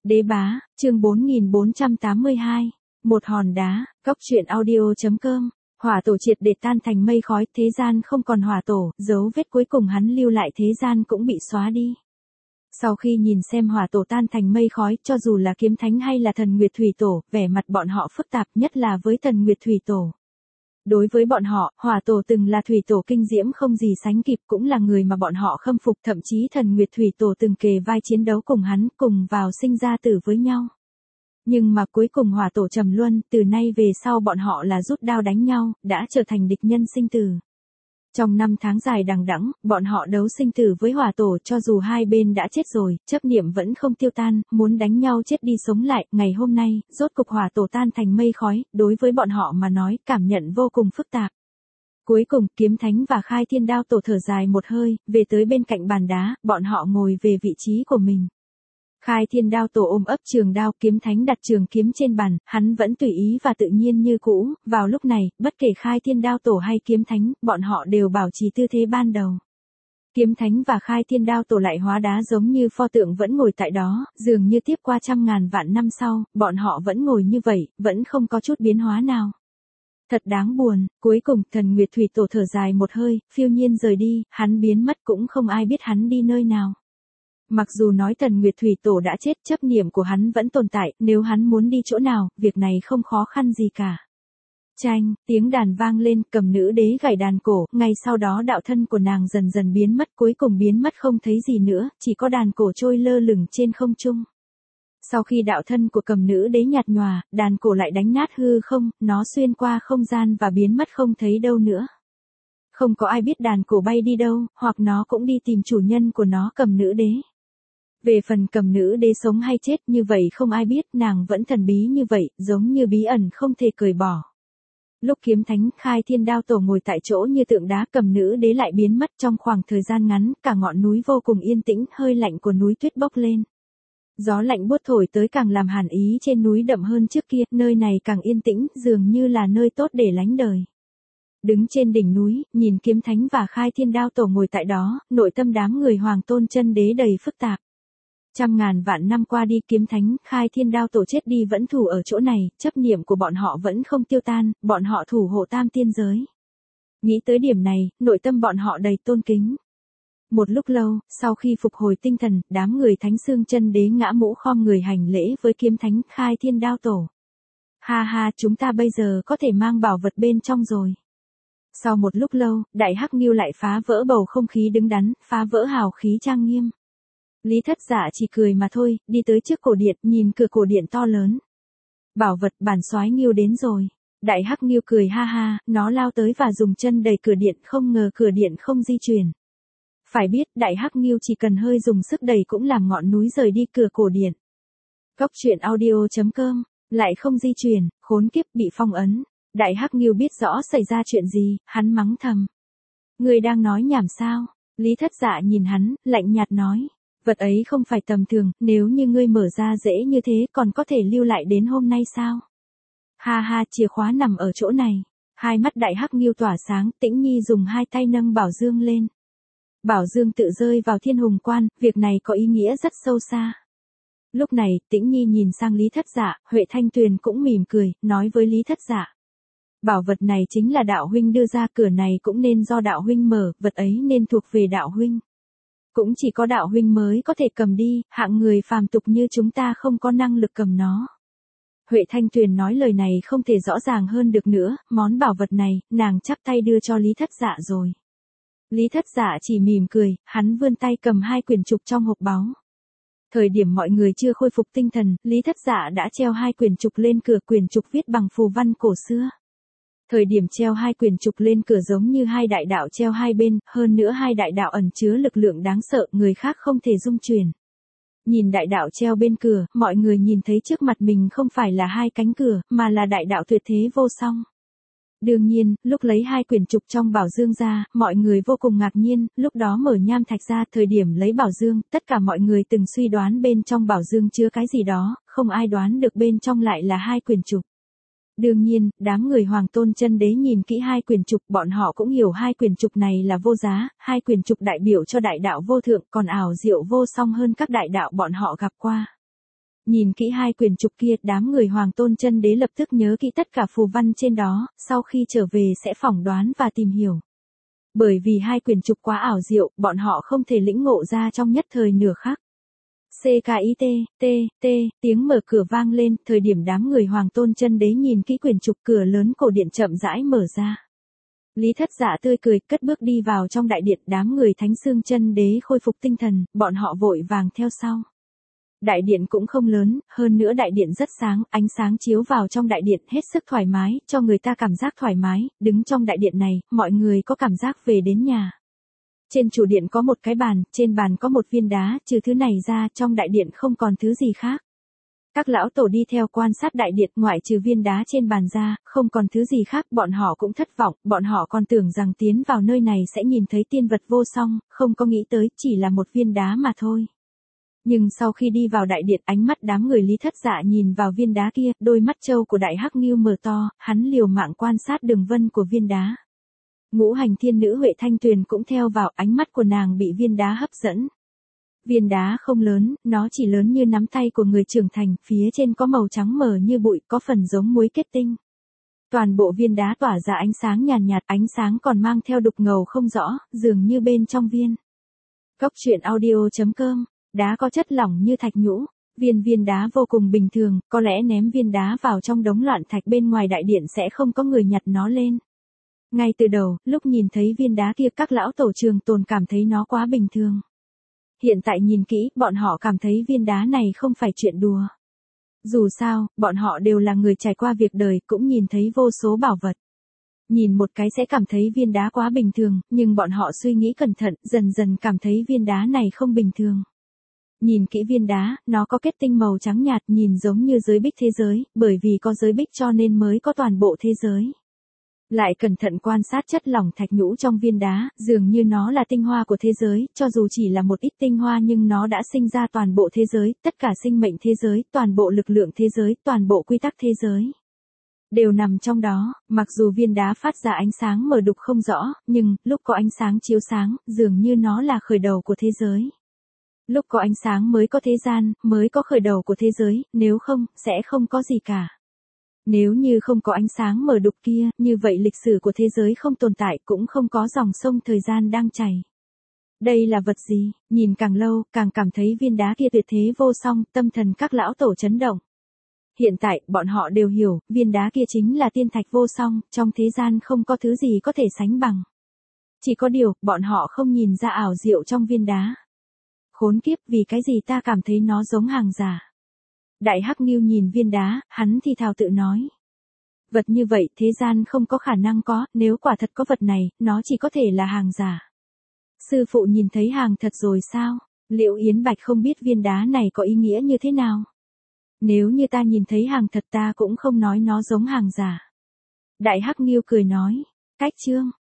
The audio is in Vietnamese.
Đế bá, chương 4482, một hòn đá, góc truyện audio.com. Hỏa tổ triệt để tan thành mây khói, thế gian không còn hỏa tổ, dấu vết cuối cùng hắn lưu lại thế gian cũng bị xóa đi. Sau khi nhìn xem hỏa tổ tan thành mây khói, cho dù là kiếm thánh hay là thần Nguyệt Thủy Tổ, vẻ mặt bọn họ phức tạp, nhất là với thần Nguyệt Thủy Tổ. Đối với bọn họ, hỏa tổ từng là thủy tổ kinh diễm không gì sánh kịp, cũng là người mà bọn họ khâm phục, thậm chí thần Nguyệt Thủy Tổ từng kề vai chiến đấu cùng hắn, cùng vào sinh ra tử với nhau. Nhưng mà cuối cùng hỏa tổ trầm luân, từ nay về sau bọn họ là rút đao đánh nhau, đã trở thành địch nhân sinh tử. Trong 5 tháng dài đằng đẵng, bọn họ đấu sinh tử với hỏa tổ, cho dù hai bên đã chết rồi, chấp niệm vẫn không tiêu tan, muốn đánh nhau chết đi sống lại. Ngày hôm nay, rốt cục hỏa tổ tan thành mây khói, đối với bọn họ mà nói, cảm nhận vô cùng phức tạp. Cuối cùng, kiếm thánh và khai thiên đao tổ thở dài một hơi, về tới bên cạnh bàn đá, bọn họ ngồi về vị trí của mình. Khai thiên đao tổ ôm ấp trường đao, kiếm thánh đặt trường kiếm trên bàn, hắn vẫn tùy ý và tự nhiên như cũ. Vào lúc này, bất kể khai thiên đao tổ hay kiếm thánh, bọn họ đều bảo trì tư thế ban đầu. Kiếm thánh và khai thiên đao tổ lại hóa đá giống như pho tượng vẫn ngồi tại đó, dường như tiếp qua trăm ngàn vạn năm sau, bọn họ vẫn ngồi như vậy, vẫn không có chút biến hóa nào. Thật đáng buồn. Cuối cùng, thần Nguyệt Thủy Tổ thở dài một hơi, phiêu nhiên rời đi, hắn biến mất cũng không ai biết hắn đi nơi nào. Mặc dù nói thần Nguyệt Thủy Tổ đã chết, chấp niệm của hắn vẫn tồn tại, nếu hắn muốn đi chỗ nào, việc này không khó khăn gì cả. Chanh, tiếng đàn vang lên, Cầm Nữ Đế gảy đàn cổ, ngay sau đó đạo thân của nàng dần dần biến mất, cuối cùng biến mất không thấy gì nữa, chỉ có đàn cổ trôi lơ lửng trên không trung. Sau khi đạo thân của Cầm Nữ Đế nhạt nhòa, đàn cổ lại đánh nát hư không, nó xuyên qua không gian và biến mất không thấy đâu nữa. Không có ai biết đàn cổ bay đi đâu, hoặc nó cũng đi tìm chủ nhân của nó, Cầm Nữ Đế. Về phần Cầm Nữ Đế sống hay chết như vậy không ai biết, nàng vẫn thần bí như vậy, giống như bí ẩn không thể cởi bỏ. Lúc kiếm thánh khai thiên đao tổ ngồi tại chỗ như tượng đá, Cầm Nữ Đế lại biến mất. Trong khoảng thời gian ngắn, cả ngọn núi vô cùng yên tĩnh, hơi lạnh của núi tuyết bốc lên. Gió lạnh buốt thổi tới càng làm hàn ý trên núi đậm hơn trước kia, nơi này càng yên tĩnh, dường như là nơi tốt để lánh đời. Đứng trên đỉnh núi, nhìn kiếm thánh và khai thiên đao tổ ngồi tại đó, nội tâm đám người Hoàng Tôn Chân Đế đầy phức tạp. Trăm ngàn vạn năm qua đi, kiếm thánh, khai thiên đao tổ chết đi vẫn thủ ở chỗ này, chấp niệm của bọn họ vẫn không tiêu tan, bọn họ thủ hộ tam tiên giới. Nghĩ tới điểm này, nội tâm bọn họ đầy tôn kính. Một lúc lâu, sau khi phục hồi tinh thần, đám người Thánh Xương Chân Đế ngã mũ khom người hành lễ với kiếm thánh, khai thiên đao tổ. Ha ha, chúng ta bây giờ có thể mang bảo vật bên trong rồi. Sau một lúc lâu, Đại Hắc Ngưu lại phá vỡ bầu không khí đứng đắn, phá vỡ hào khí trang nghiêm. Lý Thất Dạ chỉ cười mà thôi, đi tới trước cổ điện, nhìn cửa cổ điện to lớn. Bảo vật bản soái Ngưu đến rồi. Đại Hắc Ngưu cười ha ha, nó lao tới và dùng chân đẩy cửa điện, không ngờ cửa điện không di chuyển. Phải biết, Đại Hắc Ngưu chỉ cần hơi dùng sức đẩy cũng làm ngọn núi rời đi cửa cổ điện. Góc truyện audio.com, lại không di chuyển, khốn kiếp, bị phong ấn. Đại Hắc Ngưu biết rõ xảy ra chuyện gì, hắn mắng thầm. Người đang nói nhảm sao? Lý Thất Dạ nhìn hắn, lạnh nhạt nói. Vật ấy không phải tầm thường, nếu như ngươi mở ra dễ như thế còn có thể lưu lại đến hôm nay sao? Ha ha, chìa khóa nằm ở chỗ này. Hai mắt Đại Hắc Ngưu tỏa sáng, Tĩnh Nhi dùng hai tay nâng bảo dương lên. Bảo dương tự rơi vào Thiên Hùng Quan, việc này có ý nghĩa rất sâu xa. Lúc này, Tĩnh Nhi nhìn sang Lý Thất Dạ, Huệ Thanh Tuyền cũng mỉm cười, nói với Lý Thất Dạ. Bảo vật này chính là đạo huynh đưa ra, cửa này cũng nên do đạo huynh mở, vật ấy nên thuộc về đạo huynh. Cũng chỉ có đạo huynh mới có thể cầm đi, hạng người phàm tục như chúng ta không có năng lực cầm nó. Huệ Thanh Tuyền nói lời này không thể rõ ràng hơn được nữa, món bảo vật này, nàng chắp tay đưa cho Lý Thất Dạ rồi. Lý Thất Dạ chỉ mỉm cười, hắn vươn tay cầm hai quyển trục trong hộp báu. Thời điểm mọi người chưa khôi phục tinh thần, Lý Thất Dạ đã treo hai quyển trục lên cửa, quyển trục viết bằng phù văn cổ xưa. Thời điểm treo hai quyển trục lên cửa giống như hai đại đạo treo hai bên, hơn nữa hai đại đạo ẩn chứa lực lượng đáng sợ, người khác không thể dung chuyển. Nhìn đại đạo treo bên cửa, mọi người nhìn thấy trước mặt mình không phải là hai cánh cửa, mà là đại đạo tuyệt thế vô song. Đương nhiên, lúc lấy hai quyển trục trong bảo dương ra, mọi người vô cùng ngạc nhiên, lúc đó mở nham thạch ra, thời điểm lấy bảo dương, tất cả mọi người từng suy đoán bên trong bảo dương chứa cái gì đó, không ai đoán được bên trong lại là hai quyển trục. Đương nhiên, đám người Hoàng Tôn Chân Đế nhìn kỹ hai quyển trục, bọn họ cũng hiểu hai quyển trục này là vô giá, hai quyển trục đại biểu cho đại đạo vô thượng, còn ảo diệu vô song hơn các đại đạo bọn họ gặp qua. Nhìn kỹ hai quyển trục kia, đám người Hoàng Tôn Chân Đế lập tức nhớ kỹ tất cả phù văn trên đó, sau khi trở về sẽ phỏng đoán và tìm hiểu. Bởi vì hai quyển trục quá ảo diệu, bọn họ không thể lĩnh ngộ ra trong nhất thời nửa khắc. CKIT, tiếng mở cửa vang lên, thời điểm đám người Hoàng Tôn Chân Đế nhìn kỹ quyển trục, cửa lớn cổ điện chậm rãi mở ra. Lý Thất Dạ tươi cười, cất bước đi vào trong đại điện, đám người Thánh Xương Chân Đế khôi phục tinh thần, bọn họ vội vàng theo sau. Đại điện cũng không lớn, hơn nữa đại điện rất sáng, ánh sáng chiếu vào trong đại điện hết sức thoải mái, cho người ta cảm giác thoải mái, đứng trong đại điện này, mọi người có cảm giác về đến nhà. Trên chủ điện có một cái bàn, trên bàn có một viên đá, trừ thứ này ra, trong đại điện không còn thứ gì khác. Các lão tổ đi theo quan sát đại điện, ngoại trừ viên đá trên bàn ra, không còn thứ gì khác, bọn họ cũng thất vọng, bọn họ còn tưởng rằng tiến vào nơi này sẽ nhìn thấy tiên vật vô song, không có nghĩ tới, chỉ là một viên đá mà thôi. Nhưng sau khi đi vào đại điện, ánh mắt đám người Lý Thất Dạ nhìn vào viên đá kia, đôi mắt trâu của Đại Hắc Ngưu mở to, hắn liều mạng quan sát đường vân của viên đá. Ngũ hành thiên nữ Huệ Thanh Tuyền cũng theo vào, ánh mắt của nàng bị viên đá hấp dẫn. Viên đá không lớn, nó chỉ lớn như nắm tay của người trưởng thành, phía trên có màu trắng mờ như bụi, có phần giống muối kết tinh. Toàn bộ viên đá tỏa ra ánh sáng nhàn nhạt, ánh sáng còn mang theo đục ngầu không rõ, dường như bên trong viên. Cốc truyện audio.com, đá có chất lỏng như thạch nhũ. Viên đá vô cùng bình thường, có lẽ ném viên đá vào trong đống loạn thạch bên ngoài đại điện sẽ không có người nhặt nó lên. Ngay từ đầu, lúc nhìn thấy viên đá kia, các lão tổ Trường Tồn cảm thấy nó quá bình thường. Hiện tại nhìn kỹ, bọn họ cảm thấy viên đá này không phải chuyện đùa. Dù sao, bọn họ đều là người trải qua việc đời, cũng nhìn thấy vô số bảo vật. Nhìn một cái sẽ cảm thấy viên đá quá bình thường, nhưng bọn họ suy nghĩ cẩn thận, dần dần cảm thấy viên đá này không bình thường. Nhìn kỹ viên đá, nó có kết tinh màu trắng nhạt, nhìn giống như giới bích thế giới, bởi vì có giới bích cho nên mới có toàn bộ thế giới. Lại cẩn thận quan sát chất lỏng thạch nhũ trong viên đá, dường như nó là tinh hoa của thế giới, cho dù chỉ là một ít tinh hoa nhưng nó đã sinh ra toàn bộ thế giới, tất cả sinh mệnh thế giới, toàn bộ lực lượng thế giới, toàn bộ quy tắc thế giới. Đều nằm trong đó, mặc dù viên đá phát ra ánh sáng mờ đục không rõ, nhưng, lúc có ánh sáng chiếu sáng, dường như nó là khởi đầu của thế giới. Lúc có ánh sáng mới có thế gian, mới có khởi đầu của thế giới, nếu không, sẽ không có gì cả. Nếu như không có ánh sáng mờ đục kia, như vậy lịch sử của thế giới không tồn tại, cũng không có dòng sông thời gian đang chảy. Đây là vật gì? Nhìn càng lâu, càng cảm thấy viên đá kia tuyệt thế vô song, tâm thần các lão tổ chấn động. Hiện tại, bọn họ đều hiểu, viên đá kia chính là tiên thạch vô song, trong thế gian không có thứ gì có thể sánh bằng. Chỉ có điều, bọn họ không nhìn ra ảo diệu trong viên đá. Khốn kiếp, vì cái gì ta cảm thấy nó giống hàng giả. Đại Hắc Ngưu nhìn viên đá, hắn thì thào tự nói. Vật như vậy, thế gian không có khả năng có, nếu quả thật có vật này, nó chỉ có thể là hàng giả. Sư phụ nhìn thấy hàng thật rồi sao? Liệu Yến Bạch không biết viên đá này có ý nghĩa như thế nào? Nếu như ta nhìn thấy hàng thật ta cũng không nói nó giống hàng giả. Đại Hắc Ngưu cười nói. Cách chương.